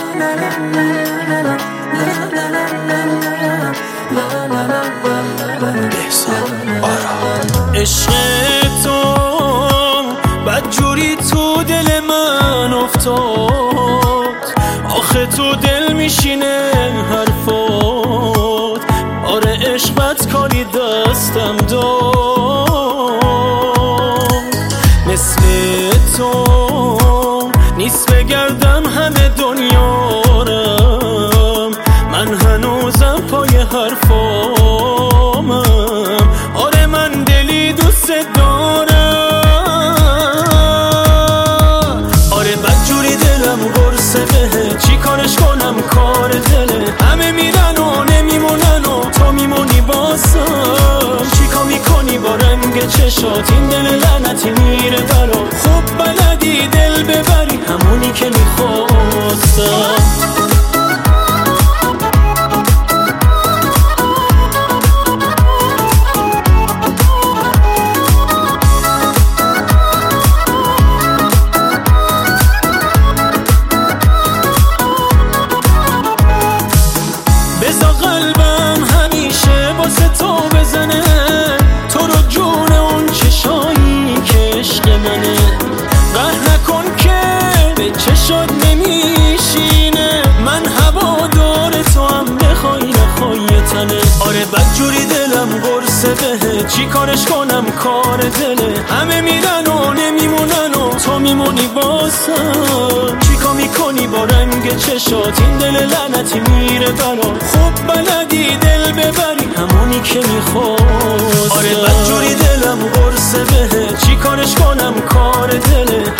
عشق تو بدجوری تو دل من افتاد، آخه تو دل میشینه حرفات. آره عشقت کاری دستم داد، مثل تو نیست بگردم همه دنیارم، من هنوزم پای حرفامم. آره من دلی دوست دارم، آره بدجوری دلم قرصه بهه، چی کارش کنم کار دله. همه میرن و نمیمونن و تو میمونی باسم، چیکار میکنی با رنگ چشات این دل لعنتی میره برات. خوب بلدی دل ببری همونی که میخواستم. بذار قلبم همیشه واسه تو بزنه، تو رو جون اون چشایی که عشق منه. قهر نکن که به چشات نمیشینه، من هوادار تو هم بخوای نخوای تنه. آره بدجوری دلم قرصه بهه، چی کارش کنم کار دله. همه میرن و نمیمونن و تو میمونی باسم، چیکار میکنی با رنگ چشات این دل لعنتی میره برات. خوب بلدی دل ببری همونی که میخواست. آره بدجوری دلم قرصه بهه، چی کارش کنم کار دله.